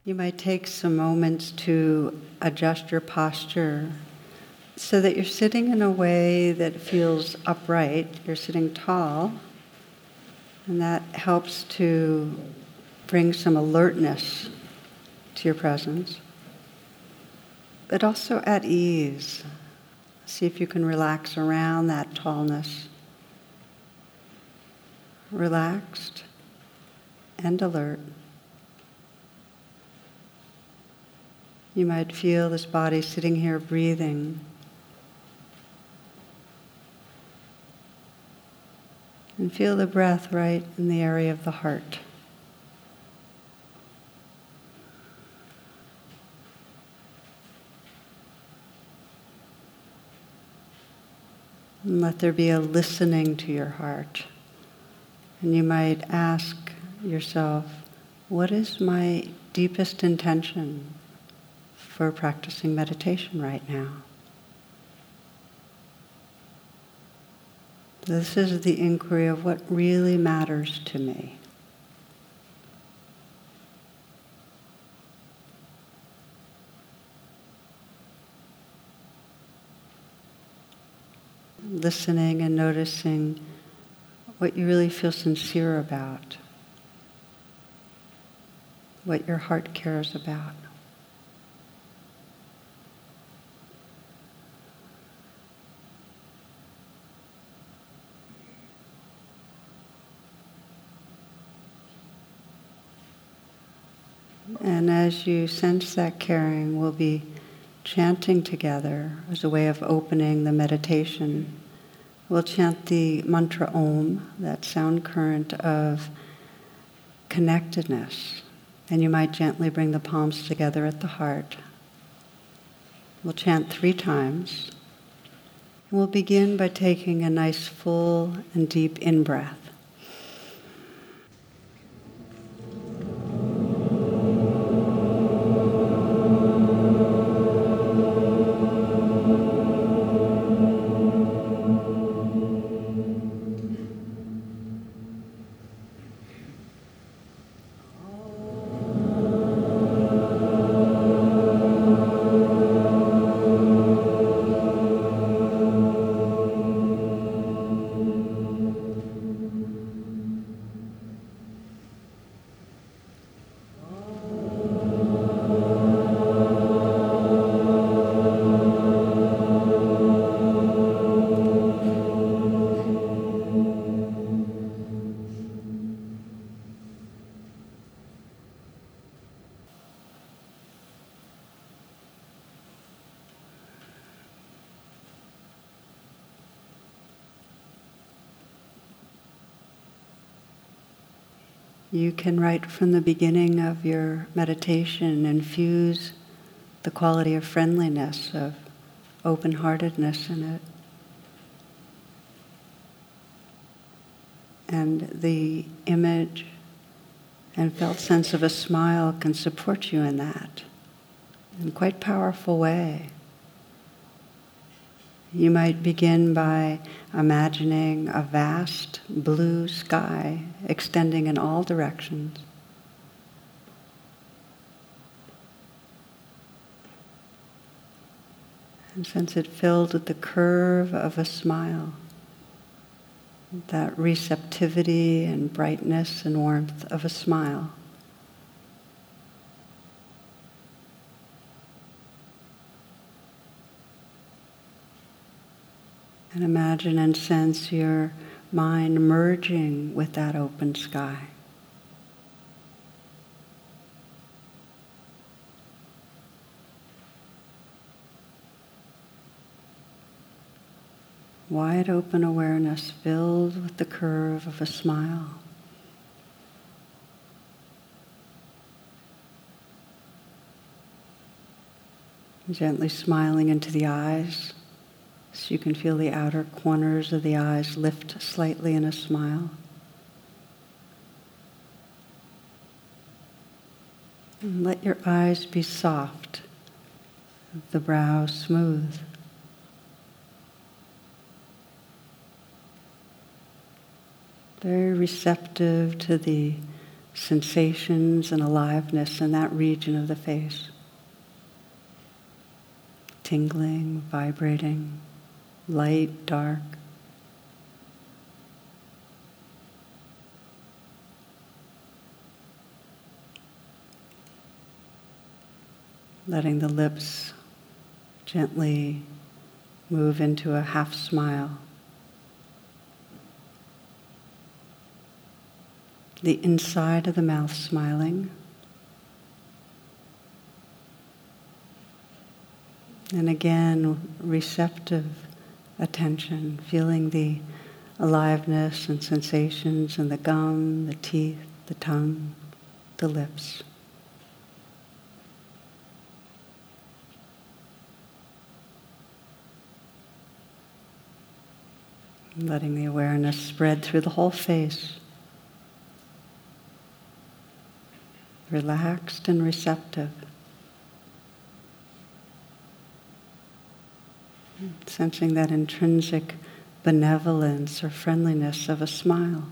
You might take some moments to adjust your posture so that you're sitting in a way that feels upright. You're sitting tall, and that helps to bring some alertness to your presence, but also at ease. See if you can relax around that tallness. Relaxed and alert. You might feel this body sitting here breathing. And feel the breath right in the area of the heart. And let there be a listening to your heart. And you might ask yourself, what is my deepest intention for practicing meditation right now? This is the inquiry of what really matters to me. Listening and noticing what you really feel sincere about, what your heart cares about. And as you sense that caring, we'll be chanting together as a way of opening the meditation. We'll chant the mantra Om, that sound current of connectedness. And you might gently bring the palms together at the heart. We'll chant 3 times. And we'll begin by taking a nice full and deep in-breath. You can, right from the beginning of your meditation, infuse the quality of friendliness, of open-heartedness in it. And the image and felt sense of a smile can support you in that in a quite powerful way. You might begin by imagining a vast blue sky extending in all directions. And sense it filled with the curve of a smile, that receptivity and brightness and warmth of a smile. And imagine and sense your mind merging with that open sky. Wide open awareness filled with the curve of a smile. Gently smiling into the eyes. So you can feel the outer corners of the eyes lift slightly in a smile. And let your eyes be soft, the brow smooth. Very receptive to the sensations and aliveness in that region of the face. Tingling, vibrating, light, dark. Letting the lips gently move into a half smile. The inside of the mouth smiling. And again, receptive attention, feeling the aliveness and sensations in the gum, the teeth, the tongue, the lips. Letting the awareness spread through the whole face. Relaxed and receptive. Sensing that intrinsic benevolence or friendliness of a smile.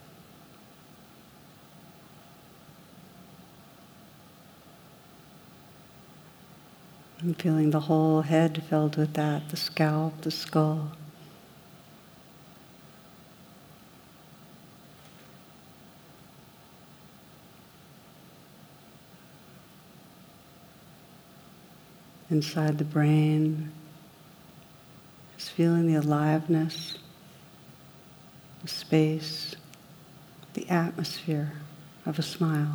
And feeling the whole head filled with that, the scalp, the skull. Inside the brain, just feeling the aliveness, the space, the atmosphere of a smile.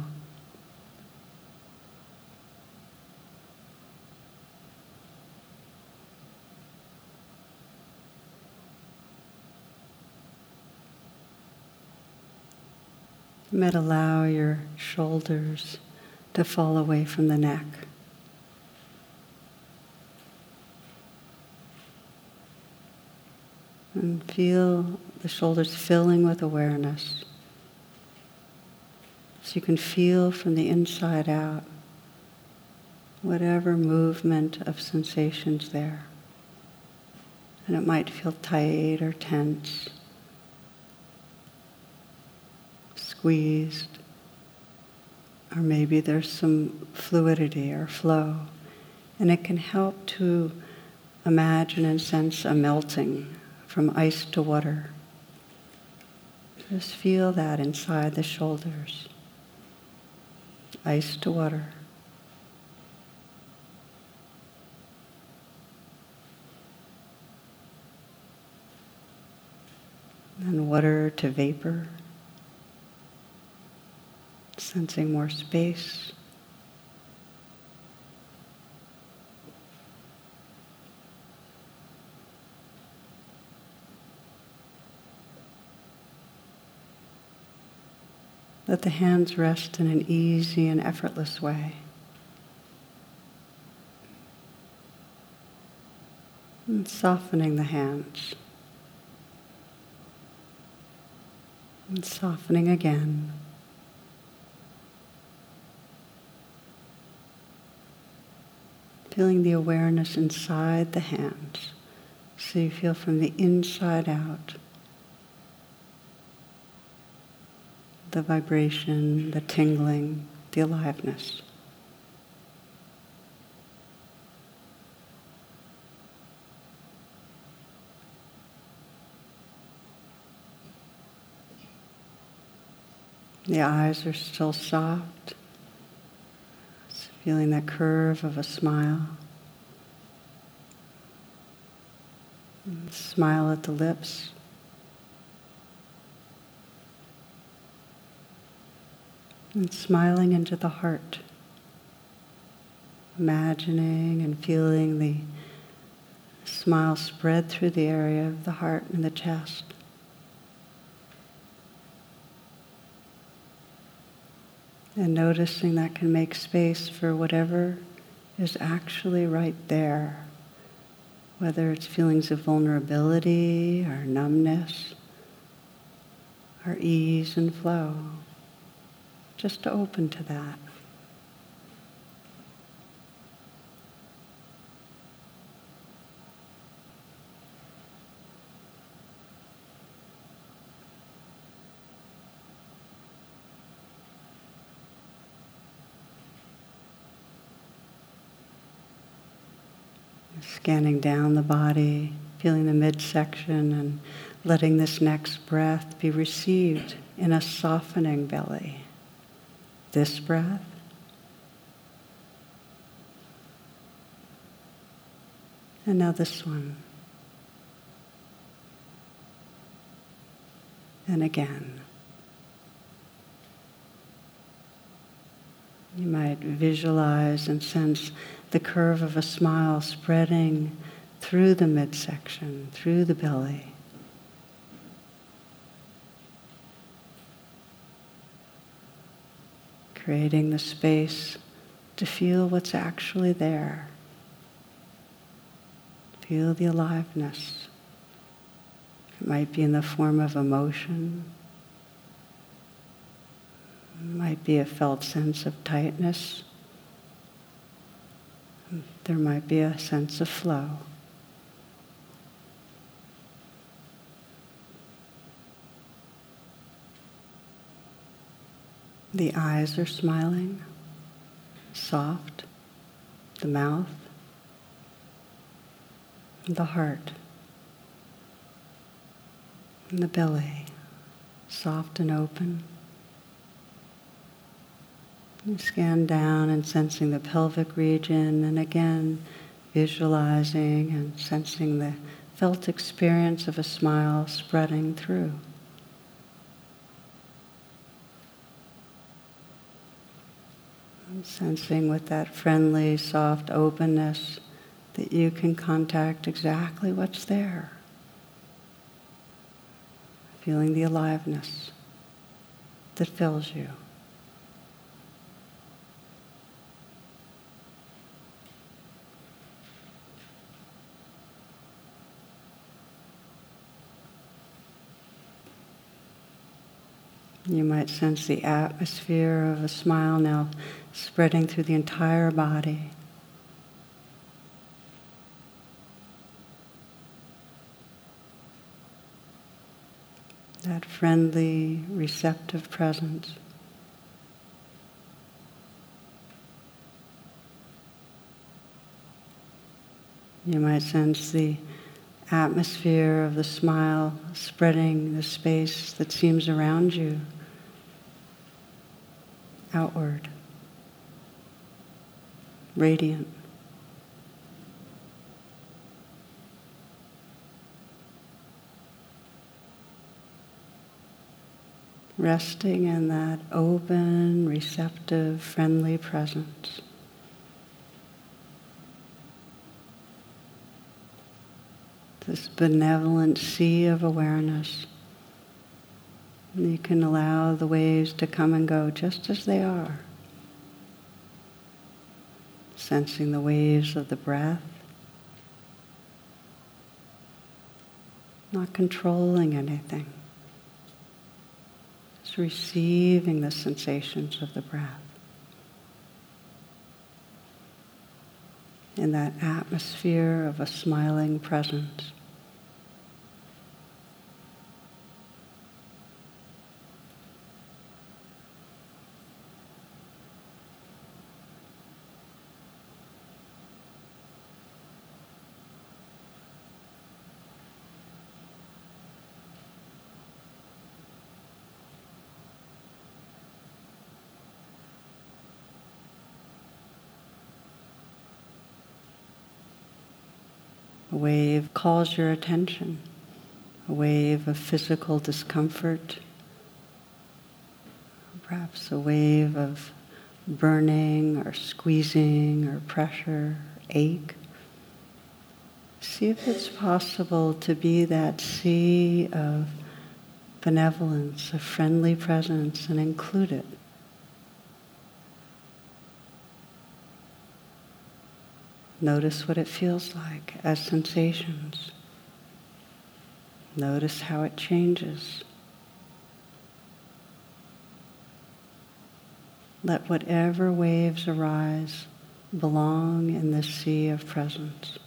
You might allow your shoulders to fall away from the neck. And feel the shoulders filling with awareness. So you can feel from the inside out whatever movement of sensations there. And it might feel tight or tense, squeezed, or maybe there's some fluidity or flow. And it can help to imagine and sense a melting from ice to water. Just feel that inside the shoulders. Ice to water. And water to vapor. Sensing more space. Let the hands rest in an easy and effortless way. And softening the hands. And softening again. Feeling the awareness inside the hands. So you feel from the inside out. The vibration, the tingling, the aliveness. The eyes are still soft, just feeling that curve of a smile. And smile at the lips. And smiling into the heart, imagining and feeling the smile spread through the area of the heart and the chest. And noticing that can make space for whatever is actually right there, whether it's feelings of vulnerability or numbness or ease and flow. Just to open to that. Scanning down the body, feeling the midsection, and letting this next breath be received in a softening belly. This breath. And now this one. And again. You might visualize and sense the curve of a smile spreading through the midsection, through the belly. Creating the space to feel what's actually there. Feel the aliveness. It might be in the form of emotion. It might be a felt sense of tightness. There might be a sense of flow. The eyes are smiling, soft, the mouth, the heart, and the belly, soft and open. You scan down and sensing the pelvic region, and again visualizing and sensing the felt experience of a smile spreading through. And sensing with that friendly, soft openness that you can contact exactly what's there. Feeling the aliveness that fills you. You might sense the atmosphere of a smile now spreading through the entire body. That friendly, receptive presence. You might sense the atmosphere of the smile spreading the space that seems around you outward, radiant. Resting in that open, receptive, friendly presence. This benevolent sea of awareness. You can allow the waves to come and go just as they are. Sensing the waves of the breath. Not controlling anything. Just receiving the sensations of the breath. In that atmosphere of a smiling presence. A wave calls your attention, a wave of physical discomfort, perhaps a wave of burning or squeezing or pressure, ache. See if it's possible to be that sea of benevolence, of friendly presence, and include it. Notice what it feels like as sensations. Notice how it changes. Let whatever waves arise belong in this sea of presence,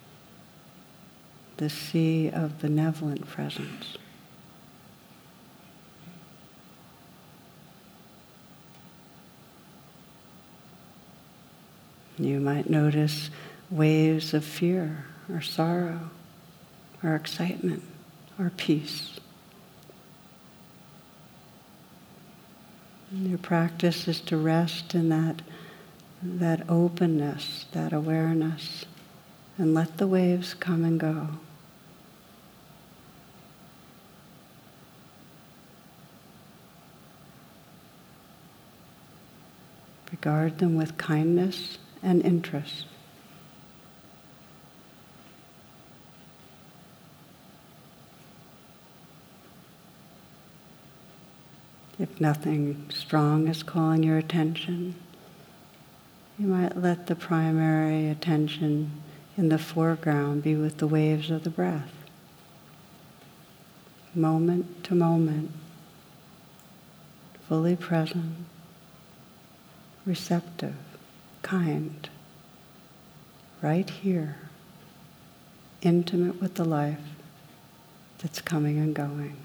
this sea of benevolent presence. You might notice waves of fear or sorrow or excitement or peace. And your practice is to rest in that openness, that awareness, and let the waves come and go. Regard them with kindness and interest. If nothing strong is calling your attention, you might let the primary attention in the foreground be with the waves of the breath. Moment to moment, fully present, receptive, kind, right here, intimate with the life that's coming and going.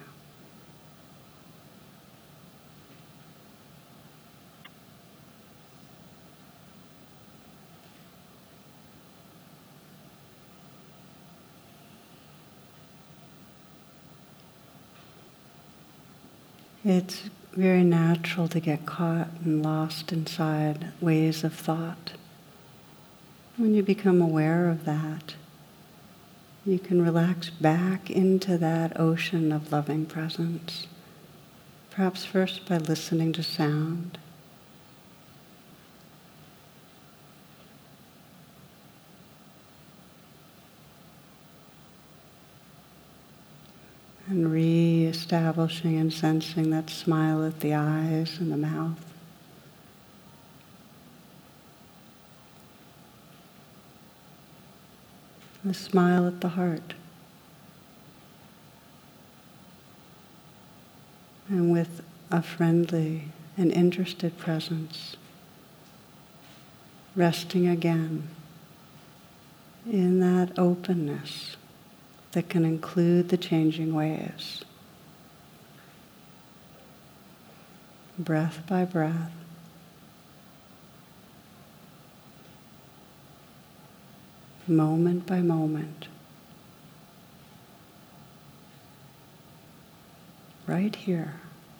It's very natural to get caught and lost inside waves of thought. When you become aware of that, you can relax back into that ocean of loving presence. Perhaps first by listening to sound. And re-establishing and sensing that smile at the eyes and the mouth. The smile at the heart. And with a friendly and interested presence, resting again in that openness that can include the changing waves. Breath by breath. Moment by moment. Right here.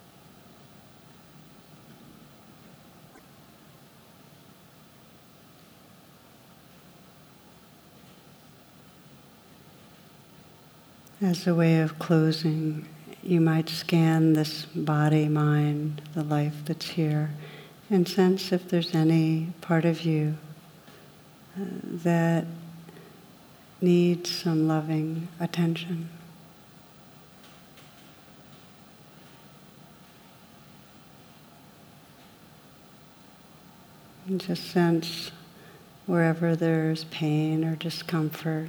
As a way of closing, you might scan this body, mind, the life that's here, and sense if there's any part of you that needs some loving attention. And just sense wherever there's pain or discomfort,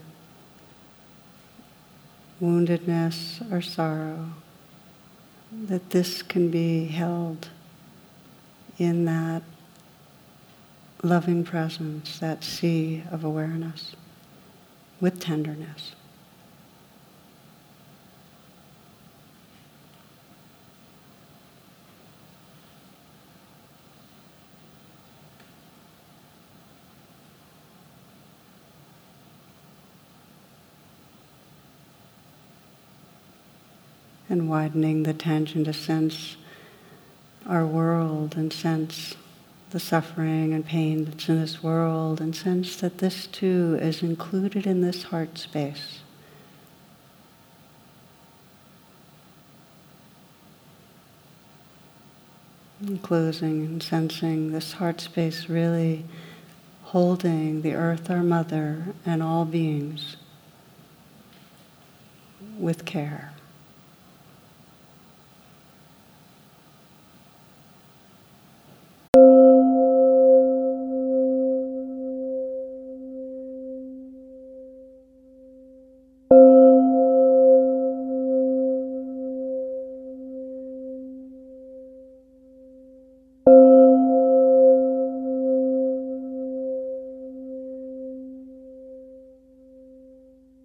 woundedness or sorrow, that this can be held in that loving presence, that sea of awareness, with tenderness. And widening the attention to sense our world and sense the suffering and pain that's in this world, and sense that this too is included in this heart space. And closing and sensing this heart space really holding the earth, our mother, and all beings with care.